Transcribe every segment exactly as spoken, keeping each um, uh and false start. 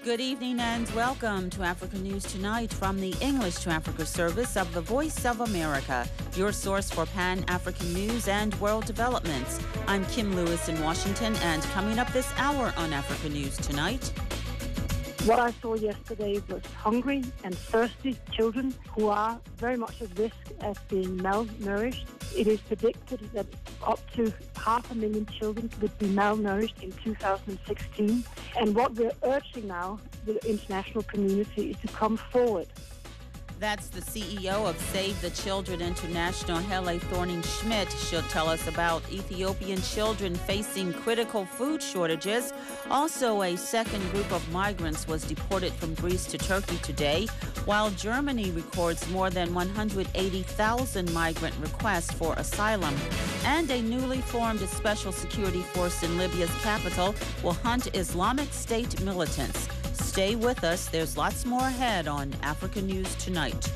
Good evening and welcome to Africa News Tonight from the English to Africa service of the Voice of America, your source for Pan-African news and world developments. I'm Kim Lewis in Washington, and coming up this hour on Africa News Tonight. What I saw yesterday was hungry and thirsty children who are very much at risk of being malnourished. It is predicted that up to half a million children would be malnourished in two thousand sixteen. And what we're urging now, the international community, is to come forward. That's the C E O of Save the Children International, Hele Thorning-Schmidt. She'll tell us about Ethiopian children facing critical food shortages. Also, a second group of migrants was deported from Greece to Turkey today, while Germany records more than one hundred eighty thousand migrant requests for asylum. And a newly formed special security force in Libya's capital will hunt Islamic State militants. Stay with us. There's lots more ahead on Africa News Tonight.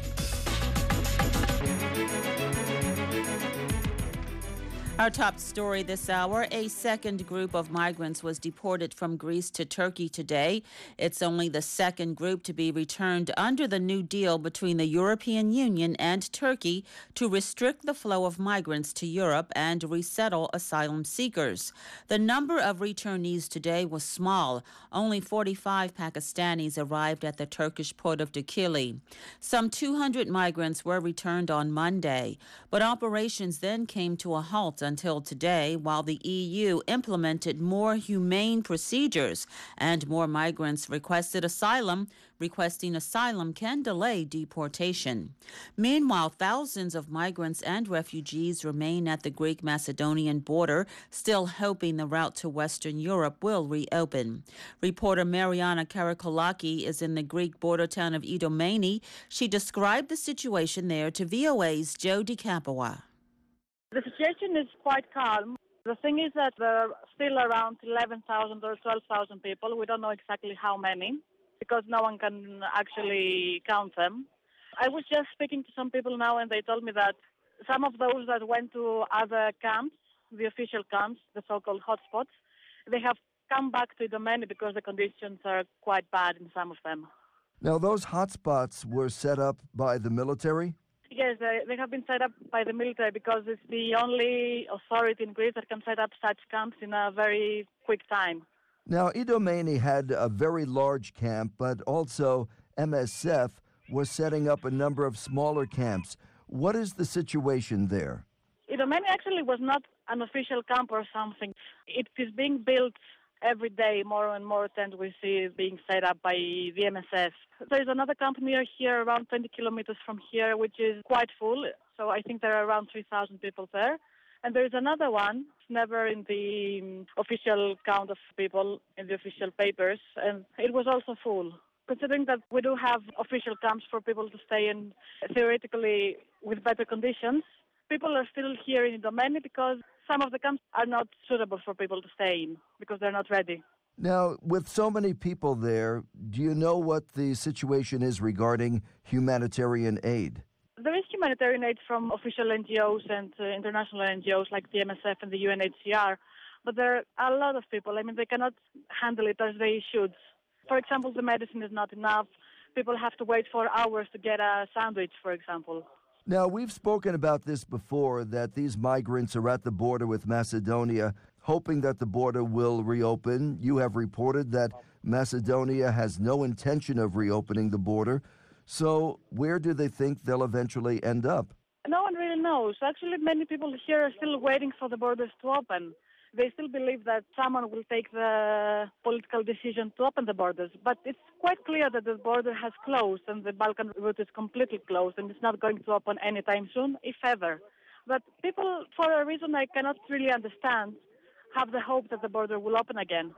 Our top story this hour, a second group of migrants was deported from Greece to Turkey today. It's only the second group to be returned under the new deal between the European Union and Turkey to restrict the flow of migrants to Europe and resettle asylum seekers. The number of returnees today was small. Only forty-five Pakistanis arrived at the Turkish port of Dikili. Some two hundred migrants were returned on Monday, but operations then came to a halt until today, while the E U implemented more humane procedures and more migrants requested asylum. Requesting asylum can delay deportation. Meanwhile, thousands of migrants and refugees remain at the Greek-Macedonian border, still hoping the route to Western Europe will reopen. Reporter Mariana Karakolaki is in the Greek border town of Idomeni. She described the situation there to V O A's Joe DiCapua. The situation is quite calm. The thing is that there are still around eleven thousand or twelve thousand people. We don't know exactly how many because no one can actually count them. I was just speaking to some people now, and they told me that some of those that went to other camps, the official camps, the so-called hotspots, they have come back to Idomeni because the conditions are quite bad in some of them. Now, those hotspots were set up by the military? Yes, they, they have been set up by the military because it's the only authority in Greece that can set up such camps in a very quick time. Now, Idomeni had a very large camp, but also M S F was setting up a number of smaller camps. What is the situation there? Idomeni actually was not an official camp or something. It is being built every day. More and more tents we see being set up by the M S F. There is another camp near here, around twenty kilometers from here, which is quite full. So I think there are around three thousand people there. And there is another one, never in the um, official count of people in the official papers, and it was also full. Considering that we do have official camps for people to stay in, theoretically with better conditions, people are still here in Idomeni because some of the camps are not suitable for people to stay in because they're not ready. Now, with so many people there, do you know what the situation is regarding humanitarian aid? There is humanitarian aid from official N G Os and uh, international N G Os like the M S F and the U N H C R, but there are a lot of people. I mean, they cannot handle it as they should. For example, the medicine is not enough. People have to wait for hours to get a sandwich, for example. Now, we've spoken about this before, that these migrants are at the border with Macedonia, hoping that the border will reopen. You have reported that Macedonia has no intention of reopening the border. So where do they think they'll eventually end up? No one really knows. Actually, many people here are still waiting for the borders to open. They still believe that someone will take the political decision to open the borders. But it's quite clear that the border has closed and the Balkan route is completely closed and it's not going to open anytime soon, if ever. But people, for a reason I cannot really understand, have the hope that the border will open again.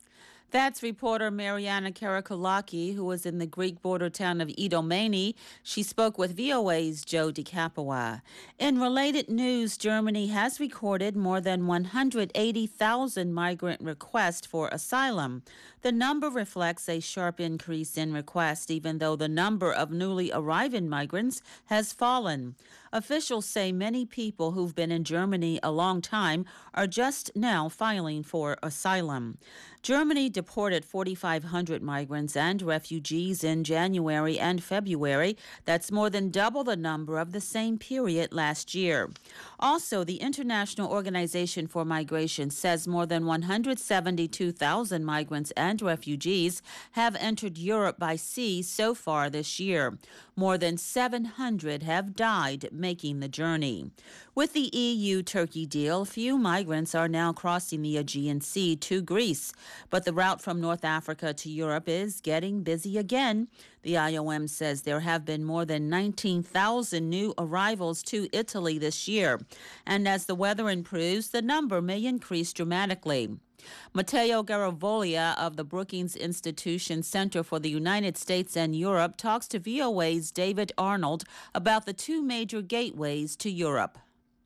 That's reporter Mariana Karakolaki, who was in the Greek border town of Idomeni. She spoke with V O A's Joe DiCapua. In related news, Germany has recorded more than one hundred eighty thousand migrant requests for asylum. The number reflects a sharp increase in requests, even though the number of newly arriving migrants has fallen. Officials say many people who've been in Germany a long time are just now filing for asylum. Germany deported forty-five hundred migrants and refugees in January and February. That's more than double the number of the same period last year. Also, the International Organization for Migration says more than one hundred seventy-two thousand migrants and refugees have entered Europe by sea so far this year. More than seven hundred have died making the journey. With the E U-Turkey deal, few migrants are now crossing the Aegean Sea to Greece. But the route from North Africa to Europe is getting busy again. The I O M says there have been more than nineteen thousand new arrivals to Italy this year. And as the weather improves, the number may increase dramatically. Matteo Garavoglia of the Brookings Institution Center for the United States and Europe talks to V O A's David Arnold about the two major gateways to Europe.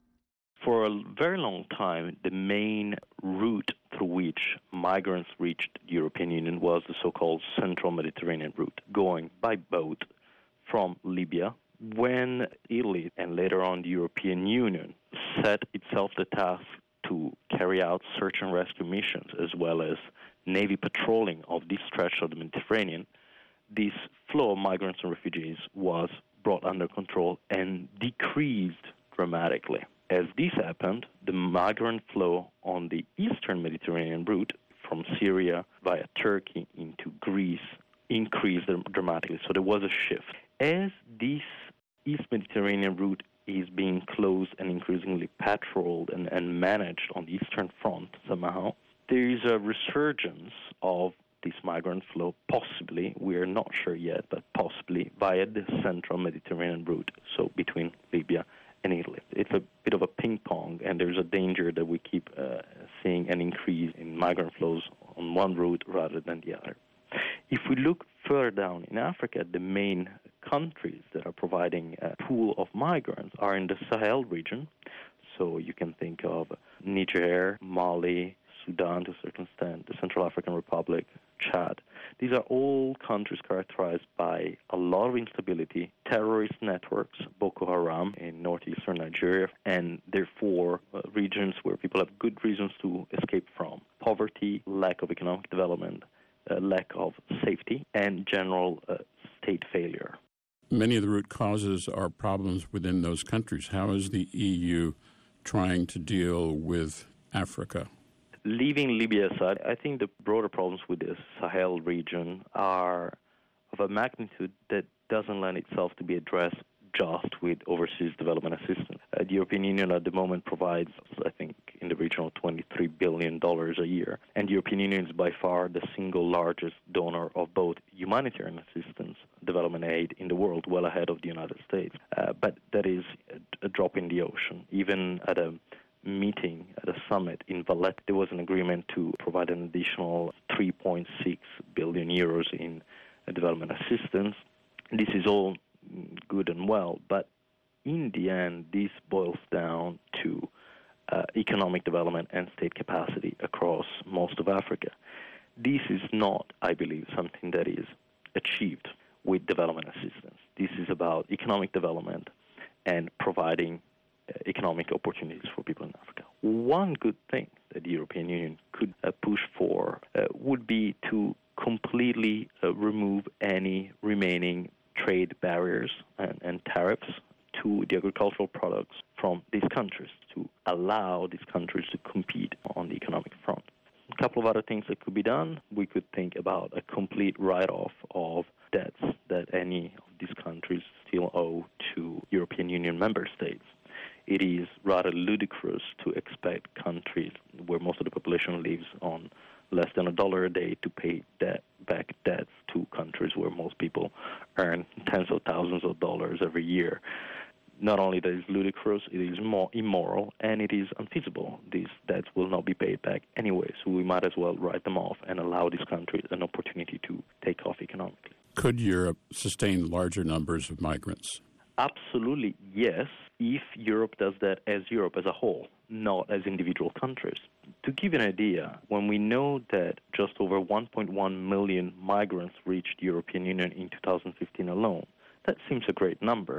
For a very long time, the main route through which migrants reached the European Union was the so-called Central Mediterranean route, going by boat from Libya. When Italy and later on the European Union set itself the task to carry out search and rescue missions as well as Navy patrolling of this stretch of the Mediterranean, this flow of migrants and refugees was brought under control and decreased dramatically. As this happened, the migrant flow on the eastern Mediterranean route from Syria via Turkey into Greece increased dramatically. So there was a shift. As this East Mediterranean route is being closed and increasingly patrolled and, and managed on the Eastern Front somehow, there is a resurgence of this migrant flow, possibly, we are not sure yet, but possibly via the Central Mediterranean route, so between Libya and Italy. It's a bit of a ping pong, and there's a danger that we keep uh, seeing an increase in migrant flows on one route rather than the other. If we look further down in Africa, the main countries that are providing a pool of migrants are in the Sahel region. So you can think of Niger, Mali, Sudan to a certain extent, the Central African Republic, Chad. These are all countries characterized by a lot of instability, terrorist networks, Boko Haram in northeastern Nigeria, and therefore uh, regions where people have good reasons to escape from. Poverty, lack of economic development, uh, lack of safety, and general uh, state failure. Many of the root causes are problems within those countries. How is the E U trying to deal with Africa? Leaving Libya aside, I think the broader problems with the Sahel region are of a magnitude that doesn't lend itself to be addressed just with overseas development assistance. Uh, the European Union at the moment provides, I think, in the region of twenty-three billion dollars a year. And the European Union is by far the single largest donor of both humanitarian assistance, development aid in the world, well ahead of the United States. Uh, but that is a, a drop in the ocean. Even at a meeting at a summit in Valletta, there was an agreement to provide an additional three point six billion euros in uh, development assistance. This is all good and well, but in the end, this boils down to uh, economic development and state capacity across most of Africa. This is not, I believe, something that is achieved with development assistance. This is about economic development and providing uh, economic opportunities for people in Africa. One good thing that the European Union could uh, push for uh, would be to completely uh, remove any remaining trade barriers and, and tariffs to the agricultural products from these countries, to allow these countries to compete on the economic front. A couple of other things that could be done. We could think about a complete write-off of debts that any of these countries still owe to European Union member states. It is rather ludicrous to expect countries where most of the population lives on less than a dollar a day to pay debt, back debts to countries where most people earn tens of thousands of dollars every year. Not only that is ludicrous, it is more immoral, and it is unfeasible. These debts will not be paid back anyway, so we might as well write them off and allow these countries an opportunity to take off economically. Could Europe sustain larger numbers of migrants? Absolutely, yes, if Europe does that as Europe as a whole, not as individual countries. To give you an idea, when we know that just over one point one million migrants reached the European Union in two thousand fifteen alone, that seems a great number,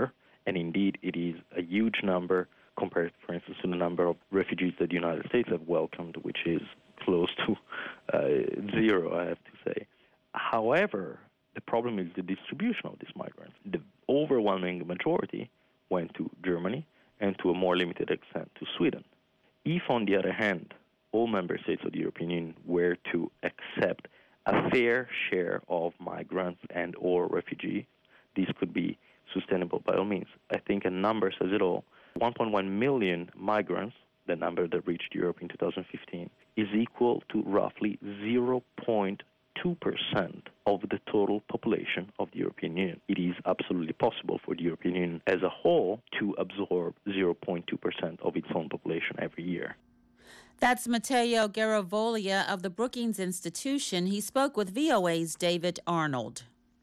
And indeed, it is a huge number compared, for instance, to the number of refugees that the United States have welcomed, which is close to uh, zero, I have to say. However, the problem is the distribution of these migrants. The overwhelming majority went to Germany and to a more limited extent to Sweden. If, on the other hand, all member states of the European Union were to accept a fair share of migrants and or refugees, this could be sustainable by all means. I think a number says it all. one point one million migrants, the number that reached Europe in two thousand fifteen, is equal to roughly zero point two percent of the total population of the European Union. It is absolutely possible for the European Union as a whole to absorb zero point two percent of its own population every year. That's Matteo Garavoglia of the Brookings Institution. He spoke with V O A's David Arnold.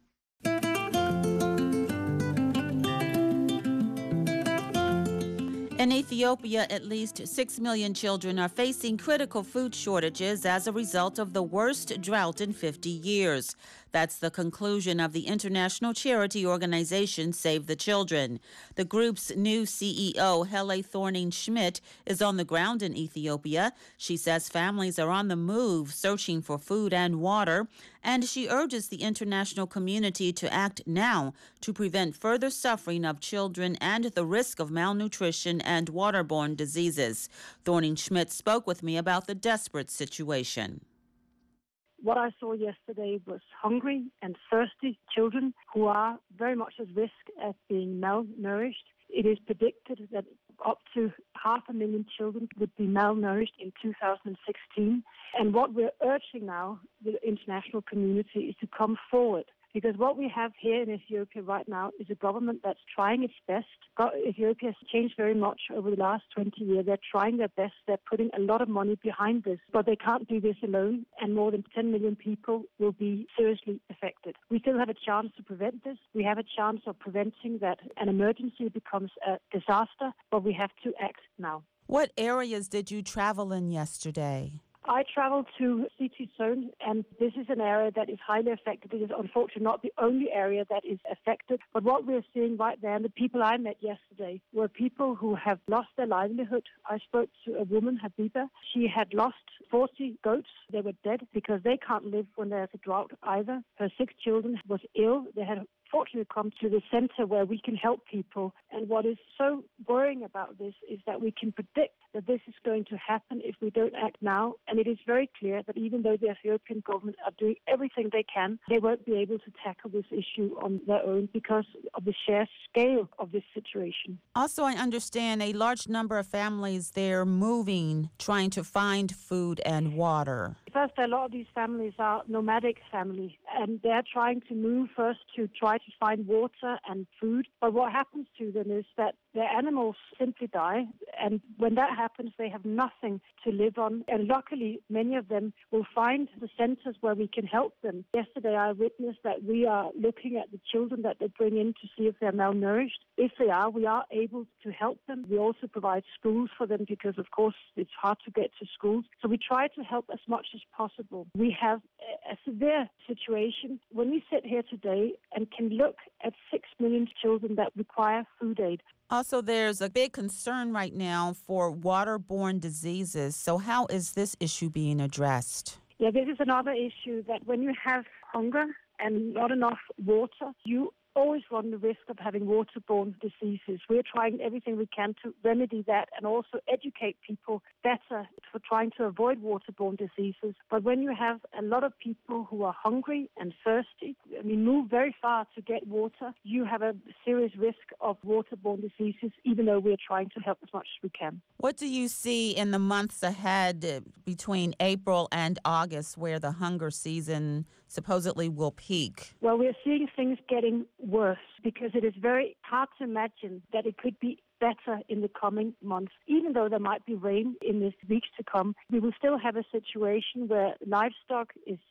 In Ethiopia, at least six million children are facing critical food shortages as a result of the worst drought in fifty years. That's the conclusion of the international charity organization Save the Children. The group's new C E O, Hele Thorning-Schmidt, is on the ground in Ethiopia. She says families are on the move, searching for food and water, and she urges the international community to act now to prevent further suffering of children and the risk of malnutrition and waterborne diseases. Thorning-Schmidt spoke with me about the desperate situation. What I saw yesterday was hungry and thirsty children who are very much at risk of being malnourished. It is predicted that up to half a million children would be malnourished in two thousand sixteen. And what we're urging now, the international community, is to come forward. Because what we have here in Ethiopia right now is a government that's trying its best. Ethiopia has changed very much over the last twenty years. They're trying their best. They're putting a lot of money behind this. But they can't do this alone, and more than ten million people will be seriously affected. We still have a chance to prevent this. We have a chance of preventing that an emergency becomes a disaster, but we have to act now. What areas did you travel in yesterday? I traveled to City Zone, and this is an area that is highly affected. It is unfortunately not the only area that is affected, but what we're seeing right there, and the people I met yesterday, were people who have lost their livelihood. I spoke to a woman, Habiba. She had lost forty goats. They were dead because they can't live when there's a drought either. Her six children was ill. They had fortunately come to the center where we can help people. And what is so worrying about this is that we can predict that this is going to happen if we don't act now. And it is very clear that even though the Ethiopian government are doing everything they can, they won't be able to tackle this issue on their own because of the sheer scale of this situation. Also, I understand a large number of families, they're moving, trying to find food and water. First, a lot of these families are nomadic families, and they're trying to move first to try to find water and food. But what happens to them is that their animals simply die, and when that happens, they have nothing to live on. And luckily, many of them will find the centers where we can help them. Yesterday, I witnessed that we are looking at the children that they bring in to see if they're malnourished. If they are, we are able to help them. We also provide schools for them because, of course, it's hard to get to schools. So we try to help as much as possible. We have a severe situation. When we sit here today and can look at six million children that require food aid. Also, there's a big concern right now for waterborne diseases. So how is this issue being addressed? Yeah, this is another issue that when you have hunger and not enough water, you always run the risk of having waterborne diseases. We're trying everything we can to remedy that and also educate people better for trying to avoid waterborne diseases. But when you have a lot of people who are hungry and thirsty, I mean, move very far to get water, you have a serious risk of waterborne diseases, even though we're trying to help as much as we can. What do you see in the months ahead between April and August where the hunger season supposedly will peak? Well, we're seeing things getting worse because it is very hard to imagine that it could be better in the coming months. Even though there might be rain in the weeks to come, we will still have a situation where livestock is dead,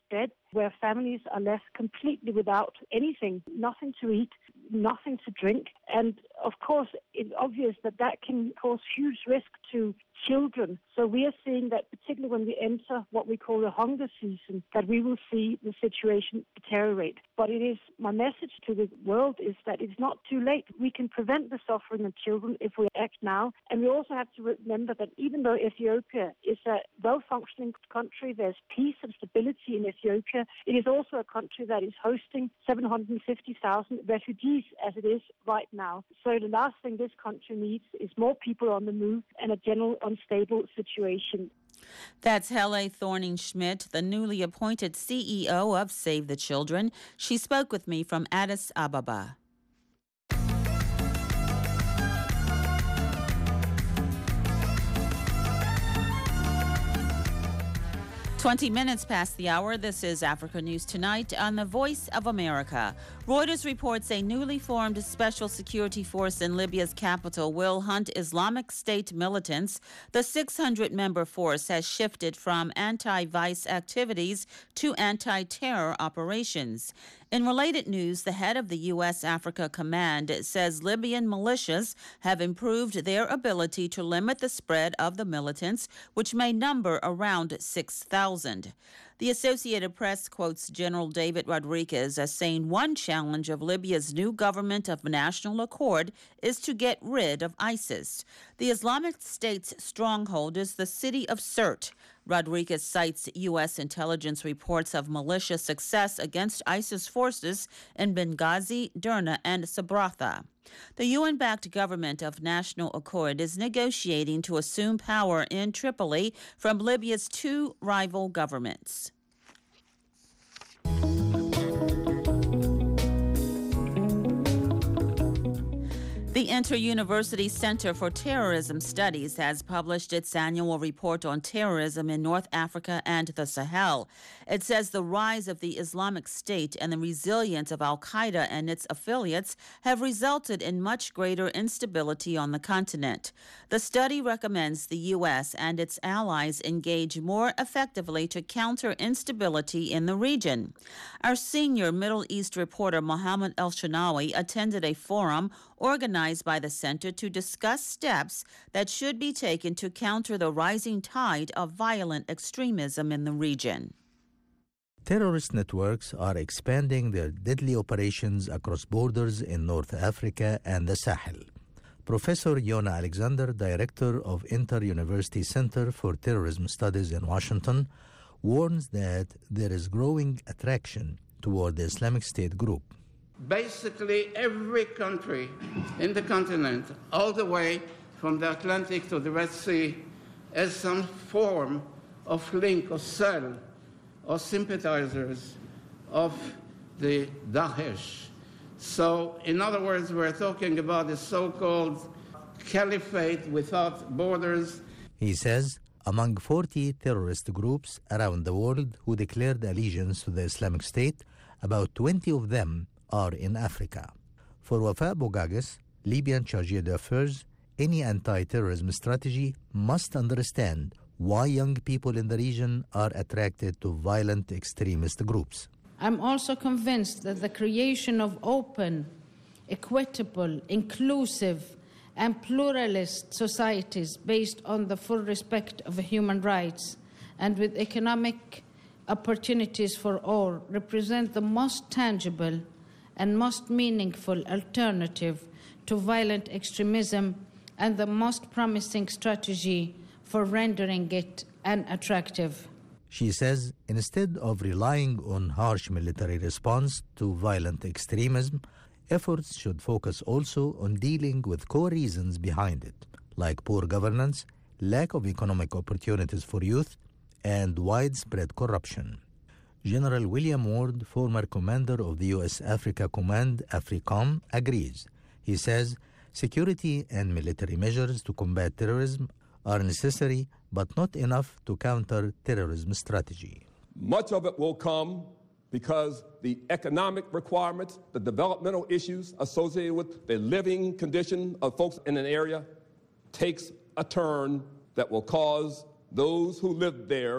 where families are left completely without anything, nothing to eat, nothing to drink. And of course, it's obvious that that can cause huge risk to children. So we are seeing that particularly when we enter what we call the hunger season, that we will see the situation deteriorate. But it is, my message to the world is that it's not too late. We can prevent the suffering of children if we act now. And we also have to remember that even though Ethiopia is a well-functioning country, there's peace and stability in Ethiopia, it is also a country that is hosting seven hundred fifty thousand refugees as it is right now. So the last thing this country needs is more people on the move and a general unstable situation. That's Helle Thorning-Schmidt, the newly appointed C E O of Save the Children. She spoke with me from Addis Ababa. twenty minutes past the hour. This is Africa News Tonight on the Voice of America. Reuters reports a newly formed special security force in Libya's capital will hunt Islamic State militants. The six hundred member force has shifted from anti-vice activities to anti-terror operations. In related news, the head of the U S Africa Command says Libyan militias have improved their ability to limit the spread of the militants, which may number around six thousand. The Associated Press quotes General David Rodriguez as saying one challenge of Libya's new government of national accord is to get rid of ISIS. The Islamic State's stronghold is the city of Sirte. Rodriguez cites U S intelligence reports of militia success against ISIS forces in Benghazi, Derna, and Sabratha. The U N-backed government of national accord is negotiating to assume power in Tripoli from Libya's two rival governments. The Inter-University Center for Terrorism Studies has published its annual report on terrorism in North Africa and the Sahel. It says the rise of the Islamic State and the resilience of al-Qaeda and its affiliates have resulted in much greater instability on the continent. The study recommends the U S and its allies engage more effectively to counter instability in the region. Our senior Middle East reporter Mohammed El-Shanawi attended a forum organized by the center to discuss steps that should be taken to counter the rising tide of violent extremism in the region. Terrorist networks are expanding their deadly operations across borders in North Africa and the Sahel. Professor Yona Alexander, director of Inter-University Center for Terrorism Studies in Washington, warns that there is growing attraction toward the Islamic State group. Basically, every country in the continent, all the way from the Atlantic to the Red Sea, has some form of link or cell or sympathizers of the Daesh. So, in other words, we're talking about the so-called caliphate without borders. He says among forty terrorist groups around the world who declared allegiance to the Islamic State, about twenty of them are in Africa. For Wafa Bougages, Libyan chargé d'affaires, any anti-terrorism strategy must understand why young people in the region are attracted to violent extremist groups. I'm also convinced that the creation of open, equitable, inclusive, and pluralist societies based on the full respect of human rights and with economic opportunities for all represent the most tangible and most meaningful alternative to violent extremism and the most promising strategy for rendering it unattractive. She says instead of relying on harsh military response to violent extremism, efforts should focus also on dealing with core reasons behind it, like poor governance, lack of economic opportunities for youth, and widespread corruption. General William Ward, former commander of the U S Africa Command, AFRICOM, agrees. He says security and military measures to combat terrorism are necessary, but not enough to counter terrorism strategy. Much of it will come because the economic requirements, the developmental issues associated with the living condition of folks in an area takes a turn that will cause those who live there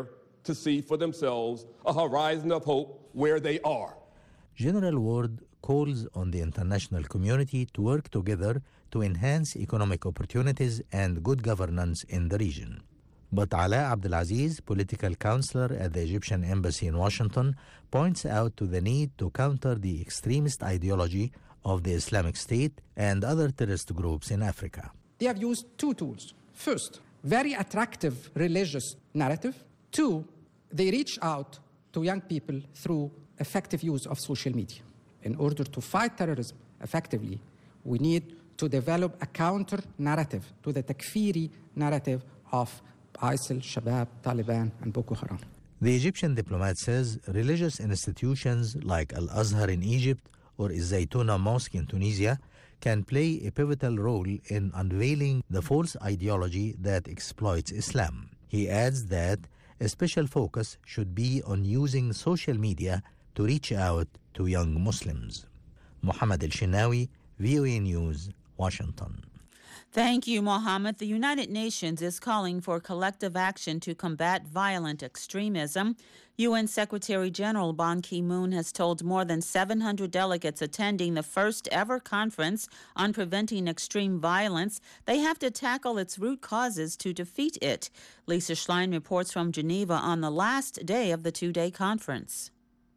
to see for themselves a horizon of hope where they are. General Ward calls on the international community to work together to enhance economic opportunities and good governance in the region. But Ala Abdelaziz, political counselor at the Egyptian embassy in Washington, points out to the need to counter the extremist ideology of the Islamic State and other terrorist groups in Africa. They have used two tools. First, very attractive religious narrative. Two, they reach out to young people through effective use of social media. In order to fight terrorism effectively, we need to develop a counter-narrative to the Takfiri narrative of ISIL, Shabab, Taliban, and Boko Haram. The Egyptian diplomat says religious institutions like Al-Azhar in Egypt or Zaytuna Mosque in Tunisia can play a pivotal role in unveiling the false ideology that exploits Islam. He adds that a special focus should be on using social media to reach out to young Muslims. Mohammed El-Shinawi, V O A News, Washington. Thank you, Mohammed. The United Nations is calling for collective action to combat violent extremism. U N Secretary General Ban Ki-moon has told more than seven hundred delegates attending the first ever conference on preventing extreme violence they have to tackle its root causes to defeat it. Lisa Schlein reports from Geneva on the last day of the two-day conference.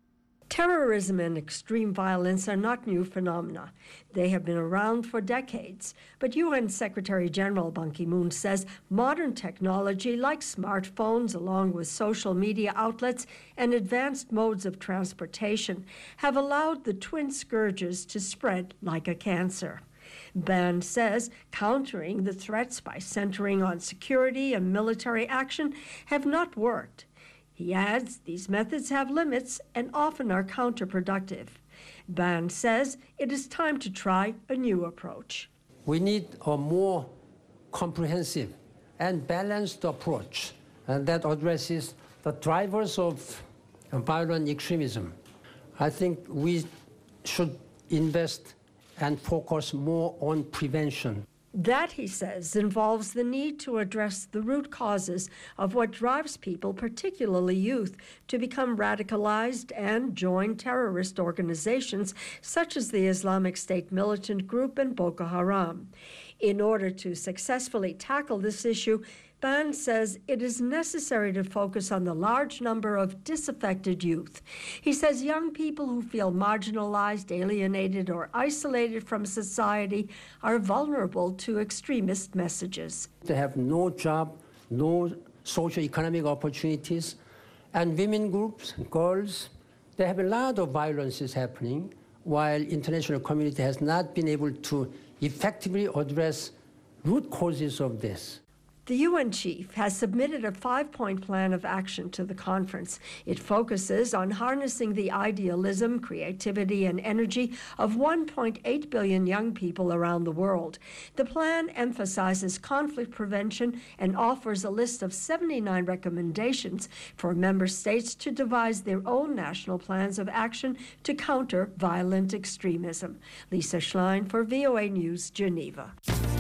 Terrorism and extreme violence are not new phenomena. They have been around for decades. But U N Secretary General Ban Ki-moon says modern technology like smartphones, along with social media outlets and advanced modes of transportation, have allowed the twin scourges to spread like a cancer. Ban says countering the threats by centering on security and military action have not worked. He adds these methods have limits and often are counterproductive. Ban says it is time to try a new approach. We need a more comprehensive and balanced approach and that addresses the drivers of violent extremism. I think we should invest and focus more on prevention. That, he says, involves the need to address the root causes of what drives people, particularly youth, to become radicalized and join terrorist organizations such as the Islamic State militant group and Boko Haram. In order to successfully tackle this issue, Ban says it is necessary to focus on the large number of disaffected youth. He says young people who feel marginalized, alienated, or isolated from society are vulnerable to extremist messages. They have no job, no socio-economic opportunities, and women groups, girls, they have a lot of violences happening, while international community has not been able to effectively address root causes of this. The U N chief has submitted a five-point plan of action to the conference. It focuses on harnessing the idealism, creativity, and energy of one point eight billion young people around the world. The plan emphasizes conflict prevention and offers a list of seventy-nine recommendations for member states to devise their own national plans of action to counter violent extremism. Lisa Schlein for V O A News, Geneva.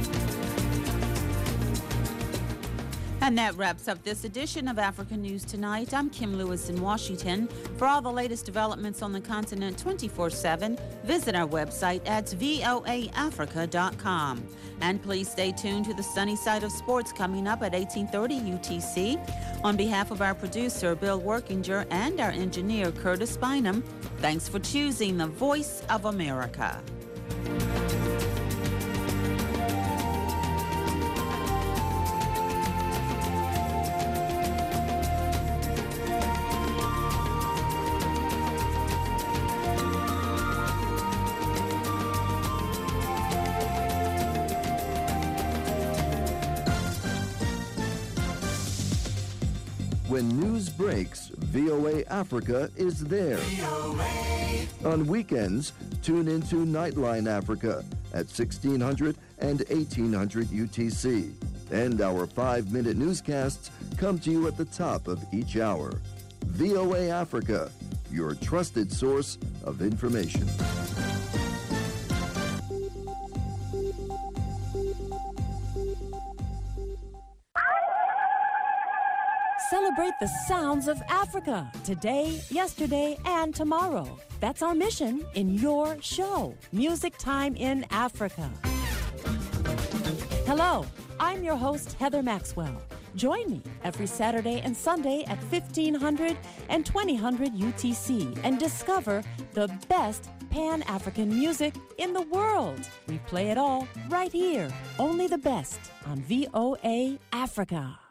And that wraps up this edition of Africa News Tonight. I'm Kim Lewis in Washington. For all the latest developments on the continent twenty-four seven, visit our website at voa africa dot com. And please stay tuned to the sunny side of sports coming up at eighteen thirty U T C. On behalf of our producer, Bill Workinger, and our engineer, Curtis Bynum, thanks for choosing the Voice of America. When news breaks, V O A Africa is there. On weekends, tune into Nightline Africa at sixteen hundred and eighteen hundred U T C. And our five-minute newscasts come to you at the top of each hour. V O A Africa, your trusted source of information. Celebrate the sounds of Africa today, yesterday, and tomorrow. That's our mission in your show, Music Time in Africa. Hello, I'm your host, Heather Maxwell. Join me every Saturday and Sunday at fifteen hundred and twenty hundred U T C and discover the best Pan-African music in the world. We play it all right here. Only the best on V O A Africa.